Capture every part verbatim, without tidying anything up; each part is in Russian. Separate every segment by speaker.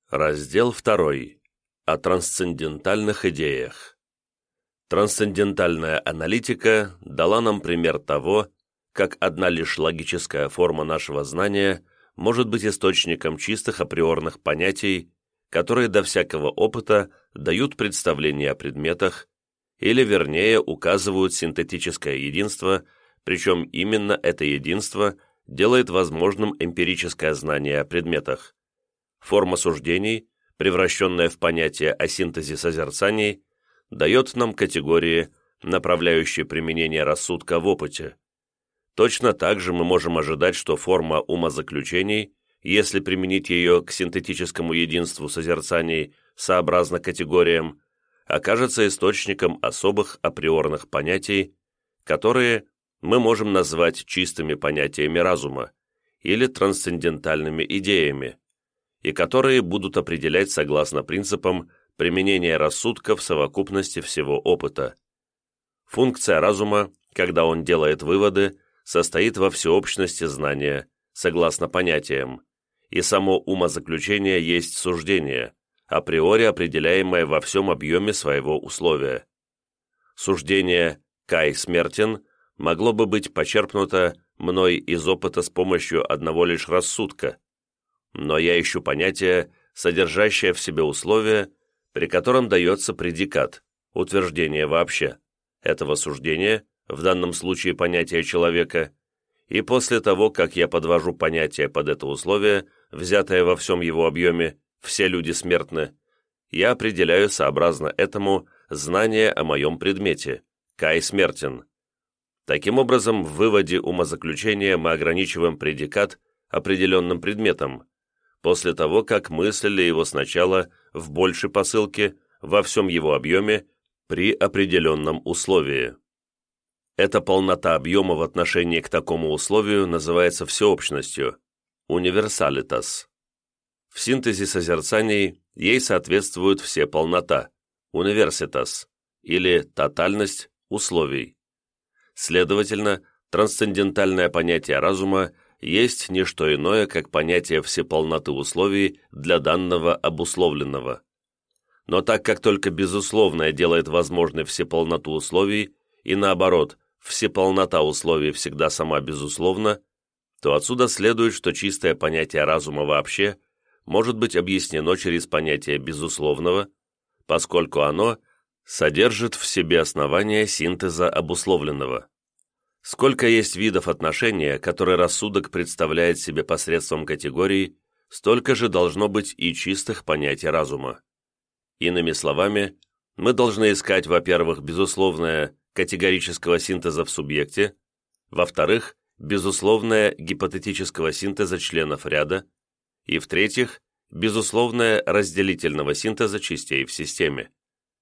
Speaker 1: Раздел второй. О трансцендентальных идеях. Трансцендентальная аналитика дала нам пример того, как одна лишь логическая форма нашего знания может быть источником чистых априорных понятий, которые до всякого опыта дают представление о предметах, или, вернее, указывают синтетическое единство, причем именно это единство делает возможным эмпирическое знание о предметах. Форма суждений, превращенная в понятие о синтезе созерцаний, дает нам категории, направляющие применение рассудка в опыте. Точно так же мы можем ожидать, что форма умозаключений, если применить ее к синтетическому единству созерцаний сообразно категориям, окажется источником особых априорных понятий, которые мы можем назвать чистыми понятиями разума или трансцендентальными идеями, и которые будут определять согласно принципам применения рассудка в совокупности всего опыта. Функция разума, когда он делает выводы, состоит во всеобщности знания, согласно понятиям, и само умозаключение есть суждение, априори определяемое во всем объеме своего условия. Суждение «Кай смертен» могло бы быть почерпнуто мной из опыта с помощью одного лишь рассудка, но я ищу понятие, содержащее в себе условие, при котором дается предикат, утверждение вообще, этого суждения, в данном случае понятие человека, и после того, как я подвожу понятие под это условие, взятое во всем его объеме, все люди смертны, я определяю сообразно этому знание о моем предмете, Кай смертен. Таким образом, в выводе умозаключения мы ограничиваем предикат определенным предметом, после того, как мыслили его сначала в большей посылке, во всем его объеме, при определенном условии. Эта полнота объема в отношении к такому условию называется всеобщностью, универсалитас. В синтезе созерцаний ей соответствуют все полнота, университас, или тотальность условий. Следовательно, трансцендентальное понятие разума есть не что иное, как понятие всеполноты условий для данного обусловленного. Но так как только безусловное делает возможной всеполноту условий, и наоборот, всеполнота условий всегда сама безусловна, то отсюда следует, что чистое понятие разума вообще может быть объяснено через понятие безусловного, поскольку оно содержит в себе основание синтеза обусловленного. Сколько есть видов отношения, которые рассудок представляет себе посредством категорий, столько же должно быть и чистых понятий разума. Иными словами, мы должны искать, во-первых, безусловное категорического синтеза в субъекте, во-вторых, безусловное гипотетического синтеза членов ряда, и, в-третьих, безусловное разделительного синтеза частей в системе.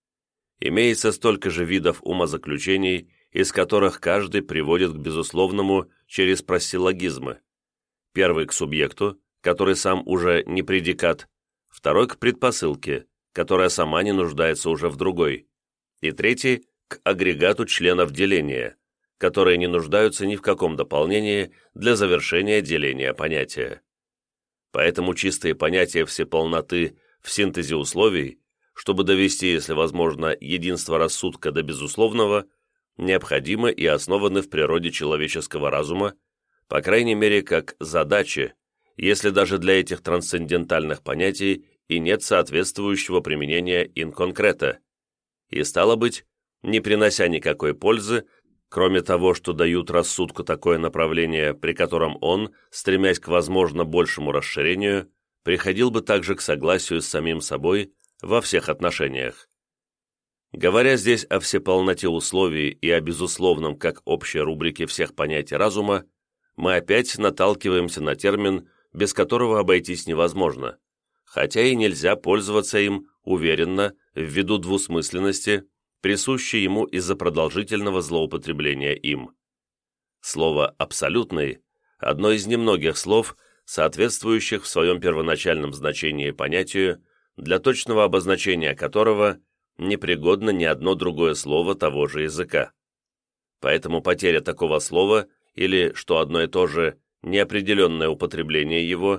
Speaker 1: Имеется столько же видов умозаключений, из которых каждый приводит к безусловному через просиллогизмы. Первый к субъекту, который сам уже не предикат, второй к предпосылке, которая сама не нуждается уже в другой, и третий к агрегату членов деления, которые не нуждаются ни в каком дополнении для завершения деления понятия. Поэтому чистые понятия всеполноты в синтезе условий, чтобы довести, если возможно, единство рассудка до безусловного, необходимы и основаны в природе человеческого разума, по крайней мере, как задачи, если даже для этих трансцендентальных понятий и нет соответствующего применения in concreto, и, стало быть, не принося никакой пользы, кроме того, что дают рассудку такое направление, при котором он, стремясь к возможно большему расширению, приходил бы также к согласию с самим собой во всех отношениях. Говоря здесь о всеполноте условий и о безусловном как общей рубрике всех понятий разума, мы опять наталкиваемся на термин, без которого обойтись невозможно, хотя и нельзя пользоваться им уверенно ввиду двусмысленности, присущей ему из-за продолжительного злоупотребления им. Слово «абсолютный» – одно из немногих слов, соответствующих в своем первоначальном значении понятию, для точного обозначения которого непригодно ни одно другое слово того же языка. Поэтому потеря такого слова, или, что одно и то же, неопределенное употребление его,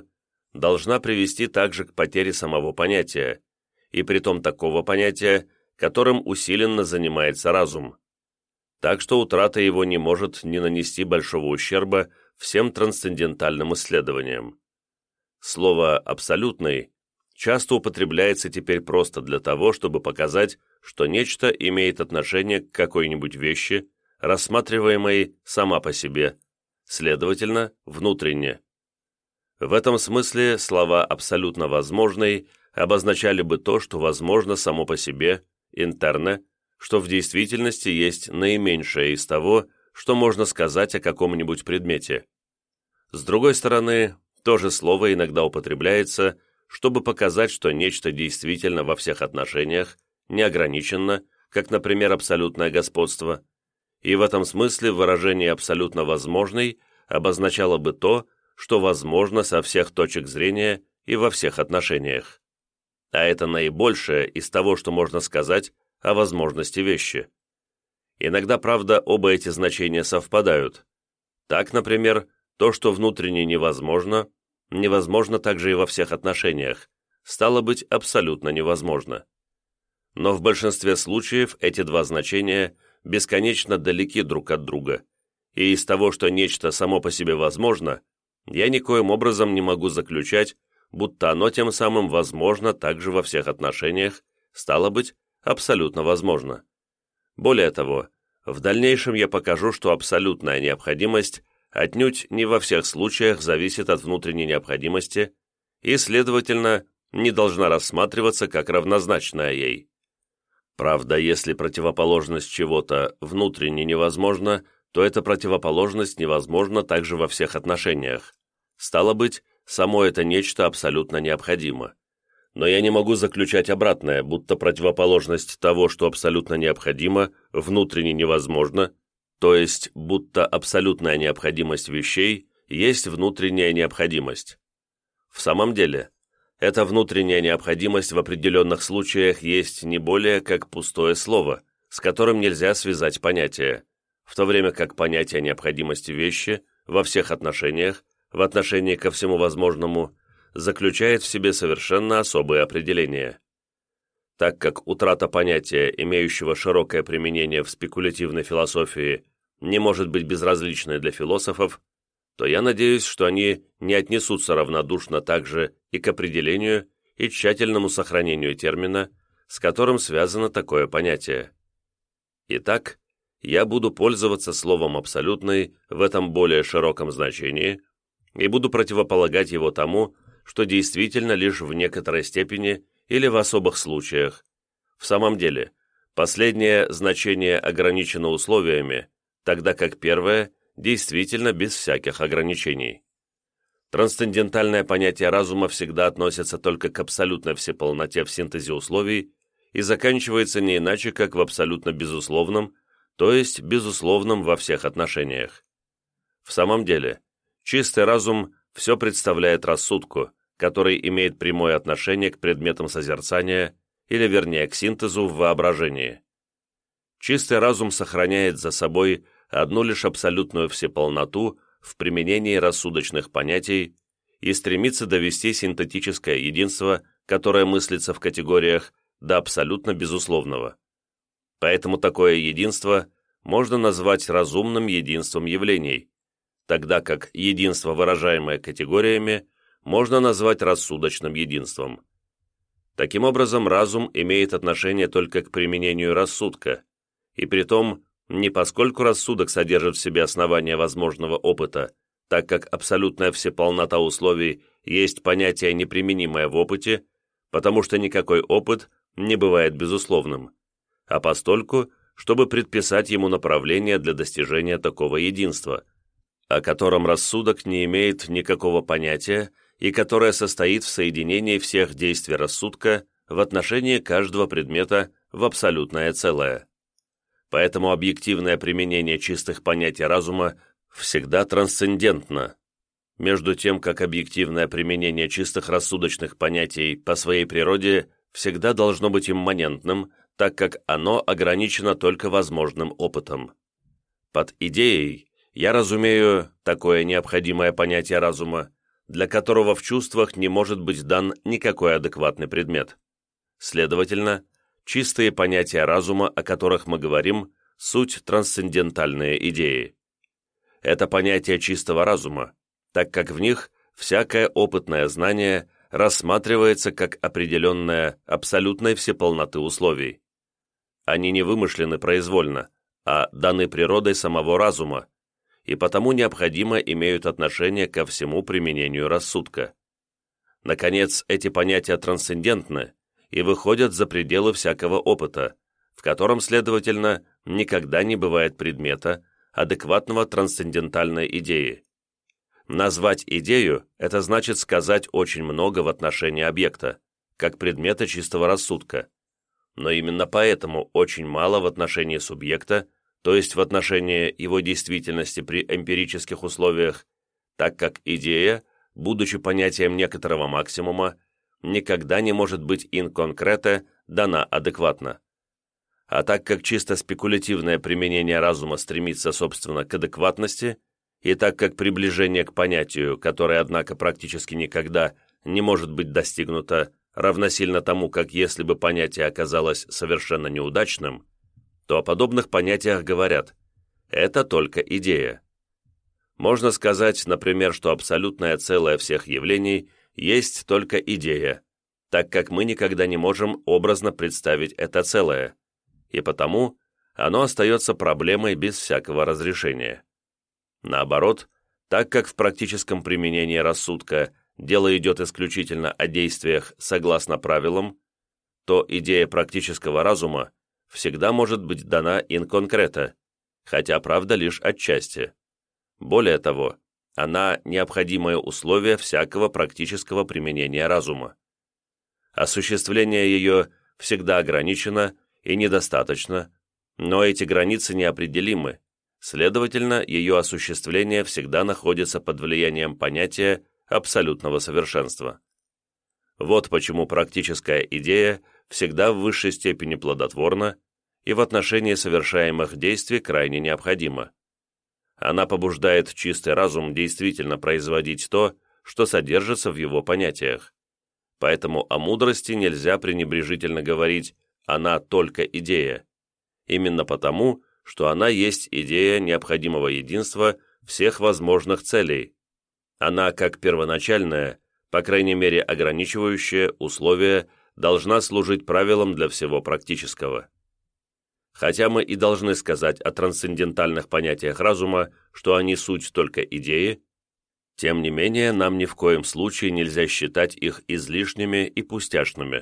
Speaker 1: должна привести также к потере самого понятия, и притом такого понятия, которым усиленно занимается разум. Так что утрата его не может не нанести большого ущерба всем трансцендентальным исследованиям. Слово «абсолютный» часто употребляется теперь просто для того, чтобы показать, что нечто имеет отношение к какой-нибудь вещи, рассматриваемой сама по себе, следовательно, внутренне. В этом смысле слова «абсолютно возможный» обозначали бы то, что возможно само по себе, интерне, что в действительности есть наименьшее из того, что можно сказать о каком-нибудь предмете. С другой стороны, то же слово иногда употребляется, чтобы показать, что нечто действительно во всех отношениях неограниченно, как, например, абсолютное господство, и в этом смысле выражение «абсолютно возможный» обозначало бы то, что возможно со всех точек зрения и во всех отношениях. А это наибольшее из того, что можно сказать о возможности вещи. Иногда, правда, оба эти значения совпадают. Так, например, то, что внутренне невозможно, невозможно также и во всех отношениях, стало быть, абсолютно невозможно. Но в большинстве случаев эти два значения бесконечно далеки друг от друга, и из того, что нечто само по себе возможно, я никоим образом не могу заключать, будто оно тем самым возможно также во всех отношениях, стало быть, абсолютно возможно. Более того, в дальнейшем я покажу, что абсолютная необходимость отнюдь не во всех случаях зависит от внутренней необходимости и, следовательно, не должна рассматриваться как равнозначная ей. Правда, если противоположность чего-то внутренне невозможна, то эта противоположность невозможна также во всех отношениях. Стало быть, само это нечто абсолютно необходимо. Но я не могу заключать обратное, будто противоположность того, что абсолютно необходимо, внутренне невозможно, то есть будто абсолютная необходимость вещей есть внутренняя необходимость. В самом деле, эта внутренняя необходимость в определенных случаях есть не более как пустое слово, с которым нельзя связать понятие, в то время как понятие необходимости вещи во всех отношениях, в отношении ко всему возможному, заключает в себе совершенно особые определения. Так как утрата понятия, имеющего широкое применение в спекулятивной философии, не может быть безразличной для философов, то я надеюсь, что они не отнесутся равнодушно также и к определению и тщательному сохранению термина, с которым связано такое понятие. Итак, я буду пользоваться словом «абсолютный» в этом более широком значении и буду противополагать его тому, что действительно лишь в некоторой степени или в особых случаях. В самом деле, последнее значение ограничено условиями, тогда как первое действительно без всяких ограничений. Трансцендентальное понятие разума всегда относится только к абсолютной всеполноте в синтезе условий и заканчивается не иначе, как в абсолютно безусловном, то есть безусловном во всех отношениях. В самом деле, чистый разум все представляет рассудку, который имеет прямое отношение к предметам созерцания, или вернее к синтезу в воображении. Чистый разум сохраняет за собой одну лишь абсолютную всеполноту в применении рассудочных понятий и стремится довести синтетическое единство, которое мыслится в категориях, до абсолютно безусловного. Поэтому такое единство можно назвать разумным единством явлений, тогда как единство, выражаемое категориями, можно назвать рассудочным единством. Таким образом, разум имеет отношение только к применению рассудка, и притом не поскольку рассудок содержит в себе основания возможного опыта, так как абсолютная всеполнота условий есть понятие, неприменимое в опыте, потому что никакой опыт не бывает безусловным, а постольку, чтобы предписать ему направление для достижения такого единства, о котором рассудок не имеет никакого понятия и которое состоит в соединении всех действий рассудка в отношении каждого предмета в абсолютное целое. Поэтому объективное применение чистых понятий разума всегда трансцендентно, между тем как объективное применение чистых рассудочных понятий по своей природе всегда должно быть имманентным, так как оно ограничено только возможным опытом. Под идеей я разумею такое необходимое понятие разума, для которого в чувствах не может быть дан никакой адекватный предмет. Следовательно, чистые понятия разума, о которых мы говорим, суть трансцендентальные идеи. Это понятия чистого разума, так как в них всякое опытное знание рассматривается как определенное абсолютной всеполноты условий. Они не вымышлены произвольно, а даны природой самого разума, и потому необходимо имеют отношение ко всему применению рассудка. Наконец, эти понятия трансцендентны и выходят за пределы всякого опыта, в котором, следовательно, никогда не бывает предмета, адекватного трансцендентальной идеи. Назвать идею – это значит сказать очень много в отношении объекта, как предмета чистого рассудка, но именно поэтому очень мало в отношении субъекта, то есть в отношении его действительности при эмпирических условиях, так как идея, будучи понятием некоторого максимума, никогда не может быть in concreto дана адекватно. А так как чисто спекулятивное применение разума стремится, собственно, к адекватности, и так как приближение к понятию, которое, однако, практически никогда не может быть достигнуто, равносильно тому, как если бы понятие оказалось совершенно неудачным, то о подобных понятиях говорят «это только идея». Можно сказать, например, что абсолютное целое всех явлений есть только идея, так как мы никогда не можем образно представить это целое, и потому оно остается проблемой без всякого разрешения. Наоборот, так как в практическом применении рассудка дело идет исключительно о действиях согласно правилам, то идея практического разума всегда может быть дана in concreto, хотя, правда, лишь отчасти. Более того, она необходимое условие всякого практического применения разума. Осуществление ее всегда ограничено и недостаточно, но эти границы неопределимы, следовательно, ее осуществление всегда находится под влиянием понятия абсолютного совершенства. Вот почему практическая идея всегда в высшей степени плодотворна и в отношении совершаемых действий крайне необходима. Она побуждает чистый разум действительно производить то, что содержится в его понятиях. Поэтому о мудрости нельзя пренебрежительно говорить «она только идея», именно потому, что она есть идея необходимого единства всех возможных целей. Она, как первоначальное, по крайней мере ограничивающее условие, должна служить правилом для всего практического. Хотя мы и должны сказать о трансцендентальных понятиях разума, что они суть только идеи, тем не менее нам ни в коем случае нельзя считать их излишними и пустяшными.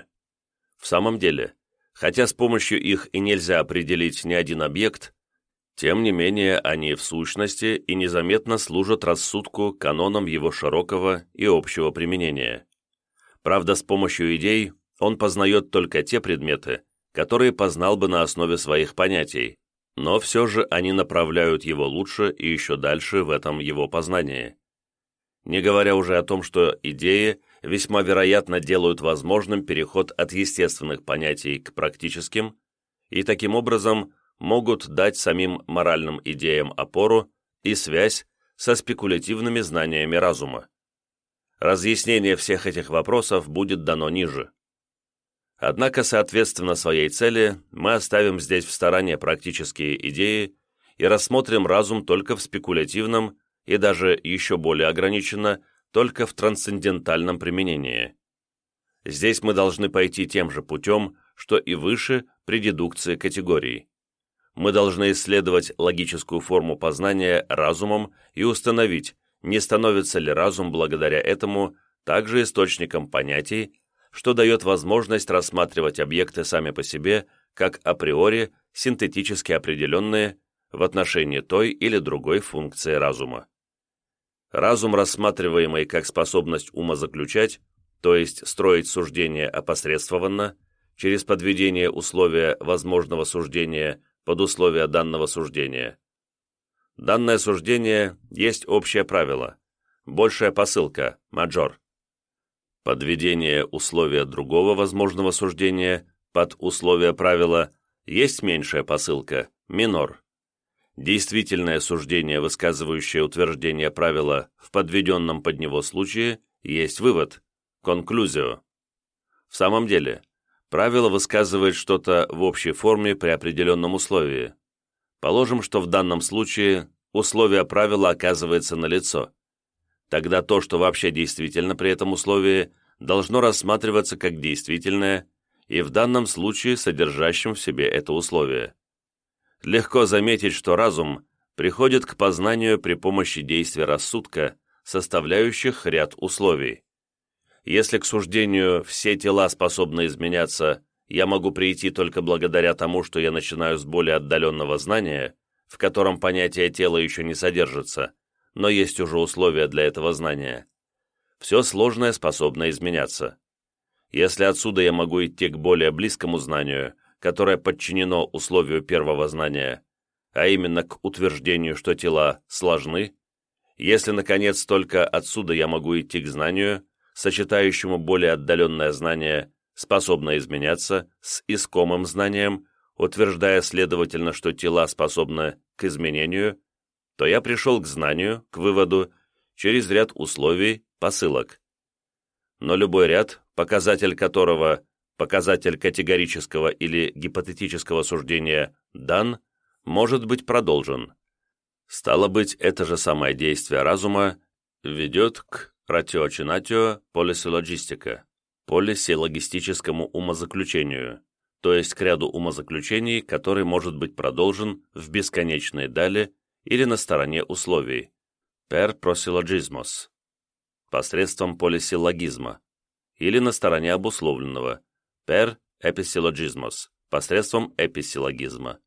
Speaker 1: В самом деле, хотя с помощью их и нельзя определить ни один объект, тем не менее они в сущности и незаметно служат рассудку канонам его широкого и общего применения. Правда, с помощью идей он познает только те предметы, которые познал бы на основе своих понятий, но все же они направляют его лучше и еще дальше в этом его познании. Не говоря уже о том, что идеи весьма вероятно делают возможным переход от естественных понятий к практическим, и таким образом могут дать самим моральным идеям опору и связь со спекулятивными знаниями разума. Разъяснение всех этих вопросов будет дано ниже. Однако, соответственно своей цели, мы оставим здесь в стороне практические идеи и рассмотрим разум только в спекулятивном и даже еще более ограниченно только в трансцендентальном применении. Здесь мы должны пойти тем же путем, что и выше при дедукции категорий. Мы должны исследовать логическую форму познания разумом и установить, не становится ли разум благодаря этому также источником понятий, что дает возможность рассматривать объекты сами по себе как априори синтетически определенные в отношении той или другой функции разума. Разум, рассматриваемый как способность умозаключать, то есть строить суждение опосредствованно, через подведение условия возможного суждения под условия данного суждения. Данное суждение есть общее правило, большая посылка, маджор. Подведение условия другого возможного суждения под условия правила есть меньшая посылка, минор. Действительное суждение, высказывающее утверждение правила в подведенном под него случае, есть вывод, конклюзио. В самом деле, правило высказывает что-то в общей форме при определенном условии. Положим, что в данном случае условие правила оказывается налицо. Тогда то, что вообще действительно при этом условии, должно рассматриваться как действительное и в данном случае содержащим в себе это условие. Легко заметить, что разум приходит к познанию при помощи действия рассудка, составляющих ряд условий. Если к суждению «все тела способны изменяться» я могу прийти только благодаря тому, что я начинаю с более отдаленного знания, в котором понятие тела еще не содержится, но есть уже условия для этого знания, все сложное способно изменяться. Если отсюда я могу идти к более близкому знанию, которое подчинено условию первого знания, а именно к утверждению, что тела сложны, если, наконец, только отсюда я могу идти к знанию, сочетающему более отдаленное знание, способное изменяться, с искомым знанием, утверждая, следовательно, что тела способны к изменению, то я пришел к знанию, к выводу, через ряд условий, посылок. Но любой ряд, показатель которого, показатель категорического или гипотетического суждения дан, может быть продолжен. Стало быть, это же самое действие разума ведет к ратиоcinatio polysyllogistica, полисиллогистическому умозаключению, то есть к ряду умозаключений, который может быть продолжен в бесконечной дали или на стороне условий, per prosyllogismos, посредством полисиллогизма, или на стороне обусловленного, per episyllogismos, посредством эписиллогизма.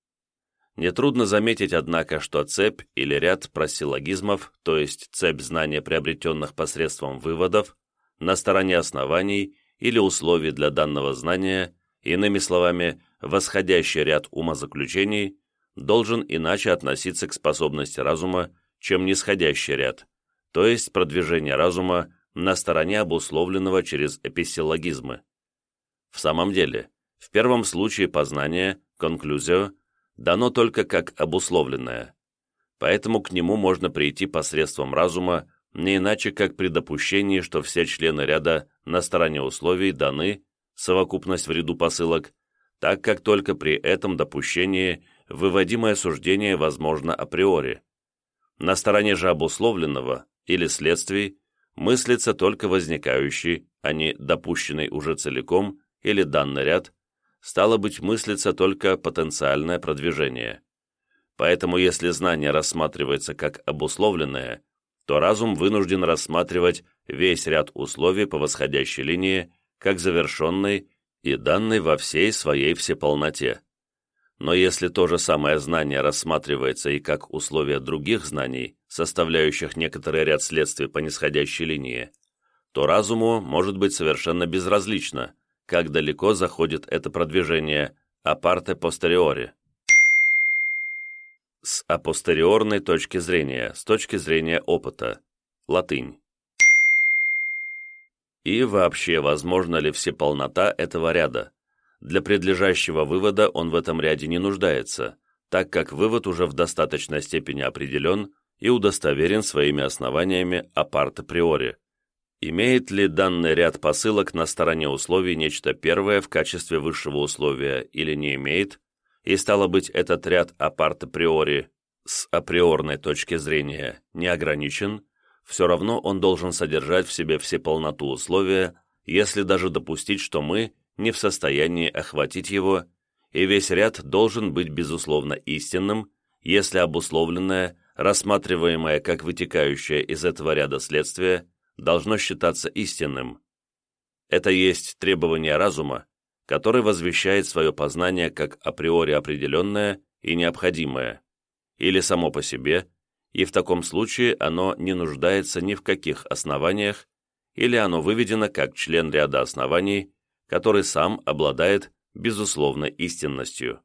Speaker 1: Нетрудно заметить, однако, что цепь или ряд просиллогизмов, то есть цепь знаний, приобретенных посредством выводов, на стороне оснований или условий для данного знания, иными словами, восходящий ряд умозаключений, должен иначе относиться к способности разума, чем нисходящий ряд, то есть продвижение разума на стороне обусловленного через эписиллогизмы. В самом деле, в первом случае познание, конклюзио, дано только как обусловленное, поэтому к нему можно прийти посредством разума не иначе как при допущении, что все члены ряда на стороне условий даны, совокупность в ряду посылок, так как только при этом допущении выводимое суждение возможно априори. На стороне же обусловленного или следствий мыслится только возникающий, а не допущенный уже целиком или данный ряд, стало быть, мыслится только потенциальное продвижение. Поэтому если знание рассматривается как обусловленное, то разум вынужден рассматривать весь ряд условий по восходящей линии как завершенный и данный во всей своей всеполноте. Но если то же самое знание рассматривается и как условие других знаний, составляющих некоторый ряд следствий по нисходящей линии, то разуму может быть совершенно безразлично, как далеко заходит это продвижение апарте постериори. С апостериорной точки зрения, с точки зрения опыта. Латынь. И вообще, возможно ли всеполнота этого ряда? Для предлежащего вывода он в этом ряде не нуждается, так как вывод уже в достаточной степени определен и удостоверен своими основаниями апарте приори. Имеет ли данный ряд посылок на стороне условий нечто первое в качестве высшего условия или не имеет, и стало быть, этот ряд апарте приори с априорной точки зрения не ограничен, все равно он должен содержать в себе всеполноту условия, если даже допустить, что мы не в состоянии охватить его, и весь ряд должен быть безусловно истинным, если обусловленное, рассматриваемое как вытекающее из этого ряда следствие, должно считаться истинным. Это есть требование разума, который возвещает свое познание как априори определенное и необходимое, или само по себе, и в таком случае оно не нуждается ни в каких основаниях, или оно выведено как член ряда оснований, который сам обладает безусловной истинностью.